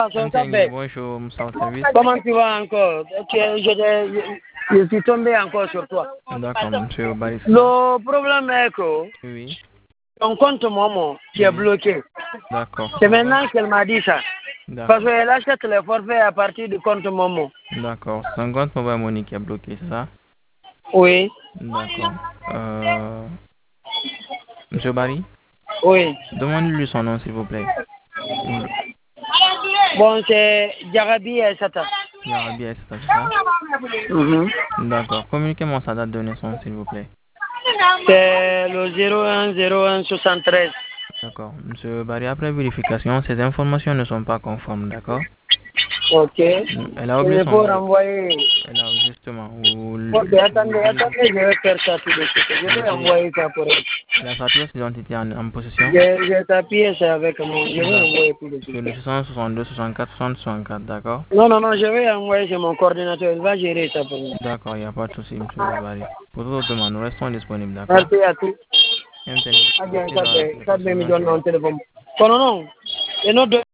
Bonjour, Moussa au service. Comment tu vas encore? Je suis tombé encore sur toi. D'accord, monsieur Barissa. Le problème est que Oui, ton compte Momo qui est oui. bloqué. D'accord. C'est maintenant qu'elle m'a dit ça. Parce D'accord. qu'elle achète les forfaits à partir du compte Momo. D'accord. C'est un compte mobile money qui est bloqué, c'est ça? Oui, D'accord. Monsieur Barry, oui. demandez-lui son nom, s'il vous plaît. Ou- Bon, c'est Jarabi et Sata. Yarabi, c'est ça? Mhm. D'accord. Communiquez-moi sa date de naissance, s'il vous plaît. C'est le 01 01 73. D'accord. Monsieur Barry, après vérification, ces informations ne sont pas conformes, d'accord? Ok. Elle a oublié Il son faut nom. renvoyer. Elle a justement. Ok, attendez, je vais faire ça tout de suite. Je vais envoyer ça pour elle. Elle a sa pièce d'identité en possession. J'ai tapé ça avec moi. Je vais envoyer tout de Sur suite. le 662 64 60 64, d'accord? Non, non, non, je vais envoyer sur mon coordinateur. Il va gérer ça pour moi. D'accord, il n'y a pas de souci, monsieur Barry. Pour toute autre demande, nous restons disponibles, d'accord? Merci à tous. Merci Ah bien, merci ça de me votre donne journée. mon téléphone. Non, non, non. Et non,